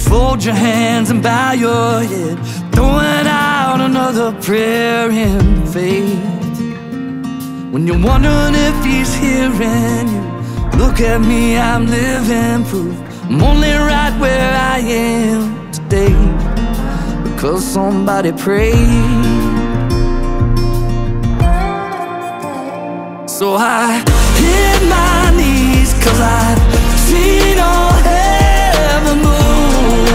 fold your hands and bow your head, throwing out another prayer in faith. When you're wondering if he's hearing you, look at me, I'm living proof. I'm only right where I am today because somebody prayed. So I hit my knees, cause I've seen all heaven move.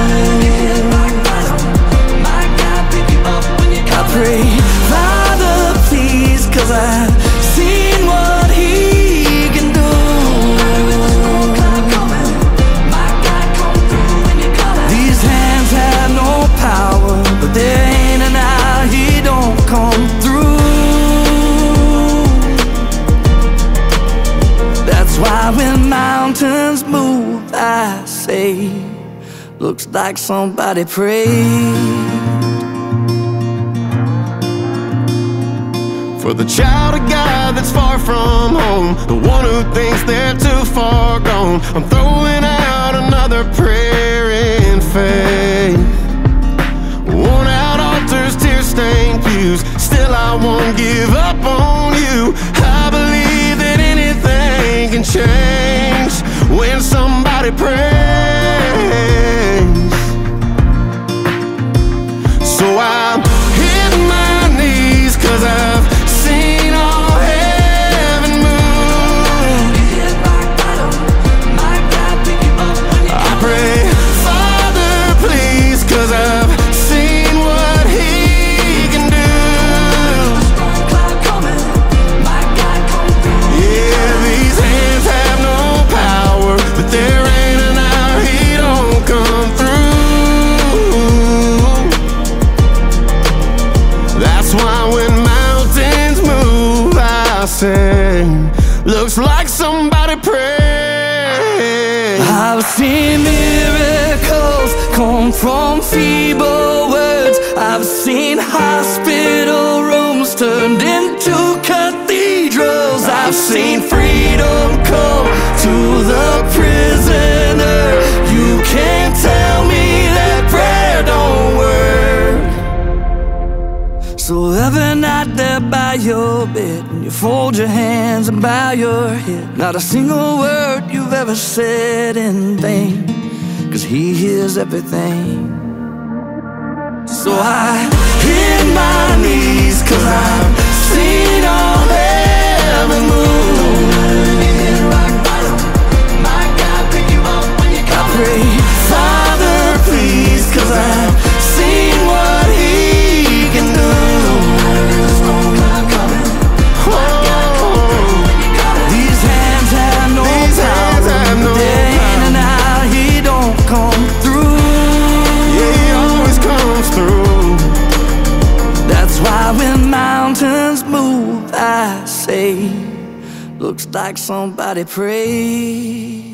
I pray, Father, please, cause I've seen what he can do. These hands have no power, but there ain't an hour he don't come through. That's why when mountains move, I say, looks like somebody prayed. For the child of God that's far from home, the one who thinks they're too far gone, I'm throwing out another prayer in faith. Worn out altars, tear-stained pews, still I won't give up on you. I believe that anything can change when somebody prays. So I'm hitting my knees, cause I've seen all heaven move. I pray, Father, please, cause I've seen what he can do. Yeah, these hands have no power, but there ain't an hour he don't come through. That's why when mountains move, I say, looks like somebody prayed. I've seen miracles come from feeble words. I've seen hospital rooms turned into cathedrals. I've seen freedom come to the prisoner. You can't tell me that prayer don't work. So every night there by your bed, when you fold your hands and bow your head, not a single word you've ever said in vain, cause he hears everything. So I hit my knees, cause I've seen all heaven move. I pray, Father, please, cause I've seen what he can do. These hands have no power, but there ain't an hour he don't come through. Yeah, he always comes through. That's why when mountains move, I say, looks like somebody prayed.